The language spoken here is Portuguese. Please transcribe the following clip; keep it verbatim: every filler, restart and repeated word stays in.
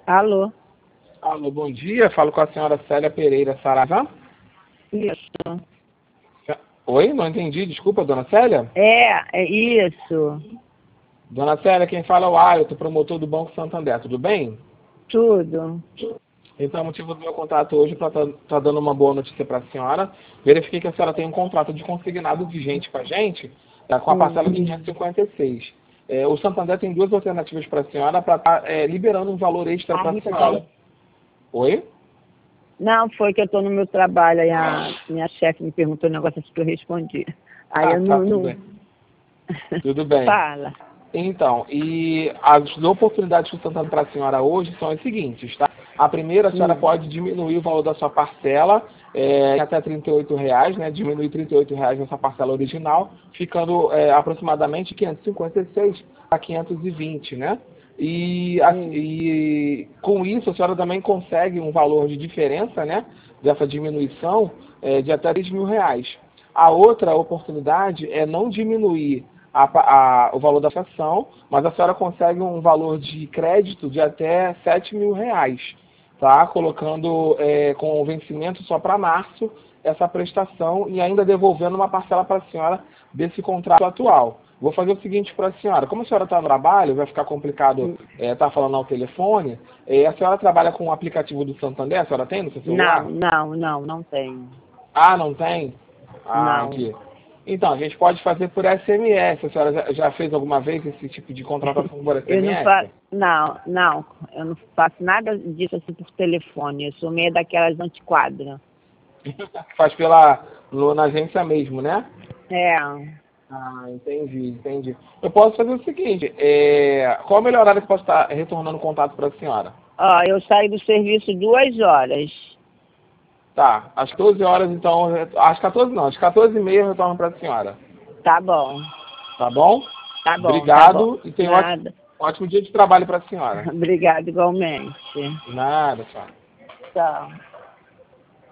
Alô? Alô, bom dia. Falo com a senhora Célia Pereira Saraiva. Isso. Oi, não entendi. Desculpa, dona Célia? É, é isso. Dona Célia, quem fala é o Ailton, promotor do Banco Santander. Tudo bem? Tudo. Então, o motivo do meu contato hoje para estar tá, tá dando uma boa notícia para a senhora. Verifiquei que a senhora tem um contrato de consignado vigente com a gente, tá, com a parcela de quinhentos e cinquenta e seis. É, o Santander tem duas alternativas para a senhora para estar tá, é, liberando um valor extra para a senhora. Oi? Não, foi que eu estou no meu trabalho, aí a minha chefe me perguntou um negócio assim que eu respondi. Aí Ah, eu tá, não... tudo não... bem. Tudo bem. Fala. Então, e as oportunidades que o Santander para a senhora hoje são as seguintes, tá? A primeira, a senhora Hum. pode diminuir o valor da sua parcela é, em até trinta e oito reais, né? Diminuir trinta e oito reais nessa parcela original, ficando é, aproximadamente quinhentos e cinquenta e seis a quinhentos e vinte, né? E, a, Hum. e com isso a senhora também consegue um valor de diferença, né? Dessa diminuição é, de até três mil reais. A outra oportunidade é não diminuir A, a, o valor da fração, mas a senhora consegue um valor de crédito de até sete mil reais, tá? Colocando é, com o vencimento só para março essa prestação e ainda devolvendo uma parcela para a senhora desse contrato atual. Vou fazer o seguinte para a senhora, como a senhora está no trabalho, vai ficar complicado estar é, tá falando ao telefone, é, a senhora trabalha com o aplicativo do Santander, a senhora tem no seu celular? Não, não, não, não tenho. Ah, não tem? Ah, Não. aqui. Então, a gente pode fazer por S M S. A senhora já, já fez alguma vez esse tipo de contratação por Eu não S M S? faço, não, não, eu não faço nada disso assim por telefone. Eu sou meio daquelas antiquadras. Faz pela, no- na agência mesmo, né? É. Ah, entendi, entendi. Eu posso fazer o seguinte, é, qual o melhor horário que eu posso estar retornando contato para a senhora? Ó, eu saí do serviço duas horas. Tá, às quatorze horas, então, eu re- às quatorze não, às quatorze e meia eu retorno para a senhora. Tá bom, Tá bom? tá bom, tá bom. Obrigado e tenha um ótimo, Nada. ótimo dia de trabalho para a senhora. Obrigada igualmente. Nada, tchau. Tchau.